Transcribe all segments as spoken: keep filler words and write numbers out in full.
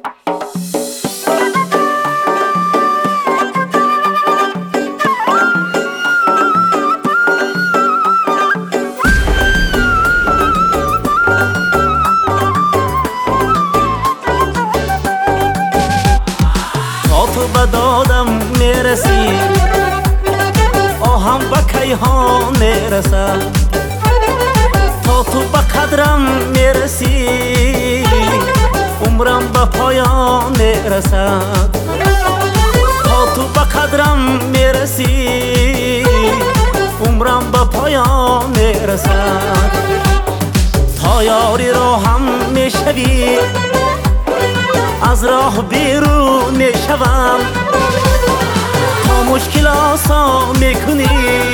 به دادم میرسی آهم به کیهان میرسد تا تو به قدرم میرسی عمرم به پایان میرسد تا تو به قدرم میرسی عمرم به پایان میرسد تا یاری را هم میشوی از راه بیرون میشوم تا مشکل آسان میکنی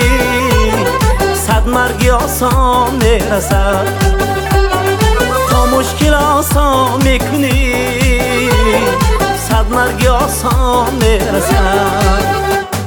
صد مرگی آسان میرسد تا مشکل آسان میکنی صد مرگی آسان میرسد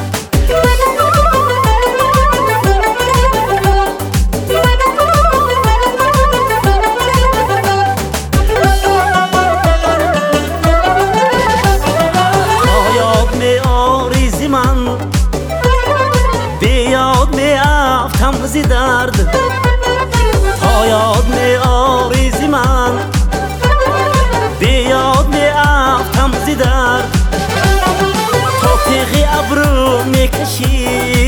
بیاد می افتم زی درد تا یاد می آریزی من بیاد می افتم زی درد تا تیغی ابرو می کشی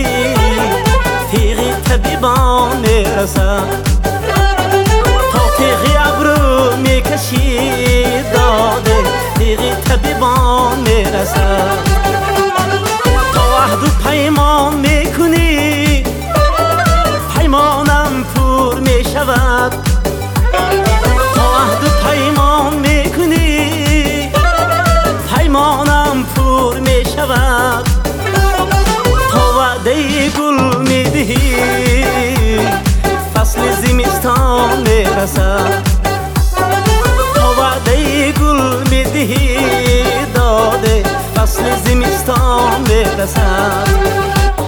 تیغی طبیبان می رسد تا تیغی ابرو می کشی داده تیغی طبیبان می رسد عهد و پیمان میکنی پیمانم پر میشود تا عهد و پیمان میکنی پیمانم پر میشود تا وعده گل میدهی فصل زمستان میرسد تا وعده گل میدهی داده فصل زمستان میرسد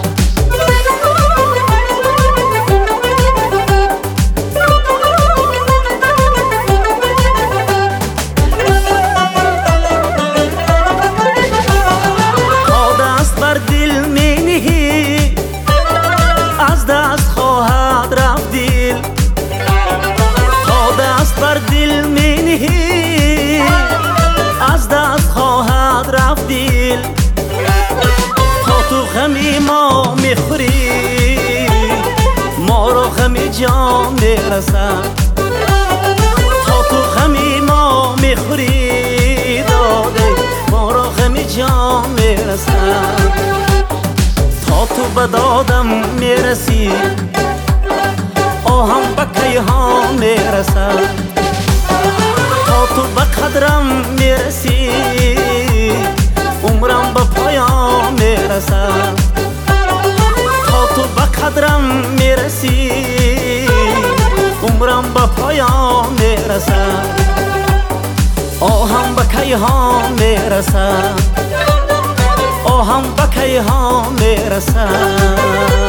تا دست بر دل می نهی از دست خواهد رفت دل تا دست بر دل می نهی از دست خواهد رفت دل تا تو غمی ما میخوری ما را غمی جان میرسد تا تو غمی ما میخوری داده ما را غمی جان میرسد تا تو به دادم میرسی آهم به کیهان میرسد تا تو به قدرم میرسی عمرم به پایان میرسد تا تو به قدرم میرسی عمرم به پایان میرسد آهم به کیهان میرسد آهم به کیهان میرسد